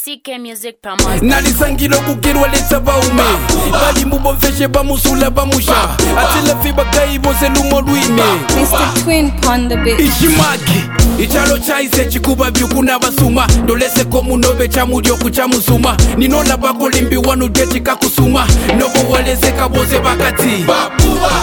CK Music Promos. Nalisangilo kukirwa leta baume bali mubo mfeshe bamusula bamusha atile fiba kaibo selumo luime Mr. Twin on the beat. Ishimagi ichalo chaise chikuba byukuna basuma dolese komunobe chamulyo kuchamusuma ninola bako limbi wanu dechi kakusuma nobo waleze kabose bakati bapuba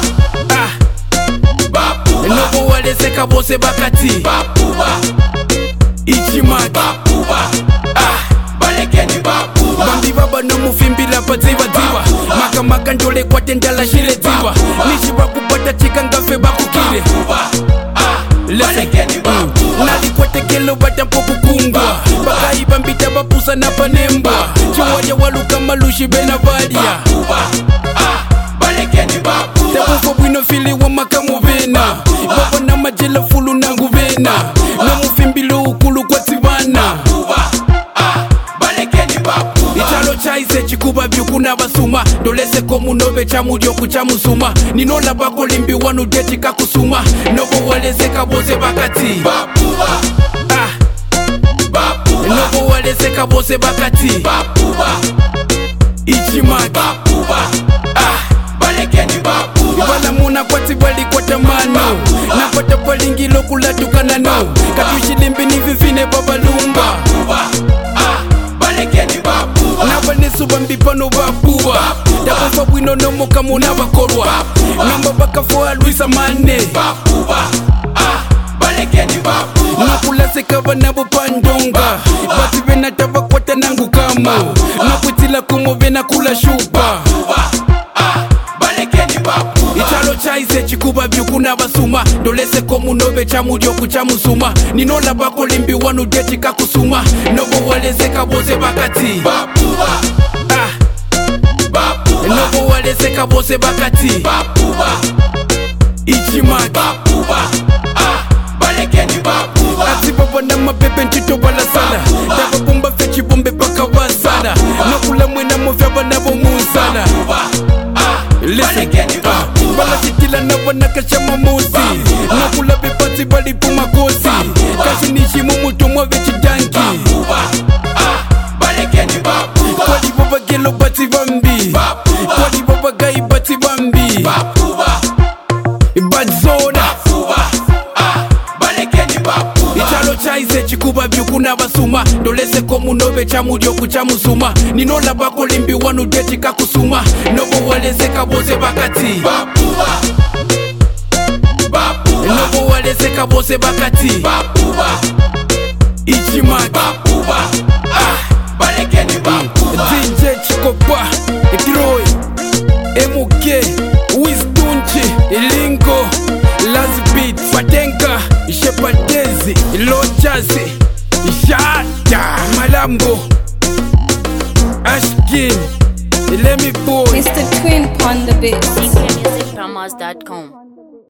nobo waleze kabose bakati bapuba Ichimagi bapuba balekeni bapuba bambi baba no mufimbila padziva dziva maka ndole kwatendala shile dziva nishiba kupata chika ngafe bakukire balekeni bapuba nalikwatekelo batampo kukungwa bakaiba mbita bapusa na panemba chiwaya waluka malushi bena badia balekeni bapuba tebufo bwino fili wa makamu bena baba na majela fulu nangu bena na mufimbilo ukulu kwa tibana Italo chaise chikuba byukuna basuma dolese komunobe chamulyo kuchamusuma ninola bako limbi wanu dechi kakusuma nobo waleze kabose bakati bapuba nobo waleze kabose bakati bapuba Ichimagi bapuba balekeni bapuba ibala muna kwati bali kwa tamano na kwata palingilo kulatukana no katushilimbi ni vivine babalumba balekeni bapuba nabanesuba mbipano bapuba dabufa bwino nomoka muna bakorwa namba bakafoa Luisa Mane bapuba balekeni bapuba nakulase kaba nabo pandonga bati bena tabakwata nangu kamo nakwitila kumo bena kula shupa balekeni bapuba italo chaise chikuba byukuna basuma dolese komunobe chamulyo kuchamusuma ninola bako limbi wanu dechi kakusuma nobo waleze kabose bakati bapuba nobo waleze kabose bakati bapuba Ichimagi bapuba balekeni bapuba ati baba na mapepe ntito balasala daba bomba fechi bombe baka wasala nakula mwena mofyaba nabo musala balekeni bapuba bala shikila nabo nakashama mosi nakula bepati bali puma kosi kashi nishi mumuto mwa vechi danki balekeni bapuba kwadi baba gelo bati bambi kwadi baba gai bati bambi Badzona balekeni bapuba italo chaise chikuba byukuna basuma dolese komunobe chamulyo kuchamusuma ninola bako limbi wanu dechi kakusuma nobo waleze kabose bakati bapuba nobo waleze kabose bakati bapuba Ichimagi bapuba balekeni bapuba DJ Chikopa Itroy MK Wisdunchi Ilingo Lazbeat Fatenka Shepadezi Lochazi Shada Malambo Ashkin Lemi Boy Mr. Twin on the beat. CKMusicPromos.com.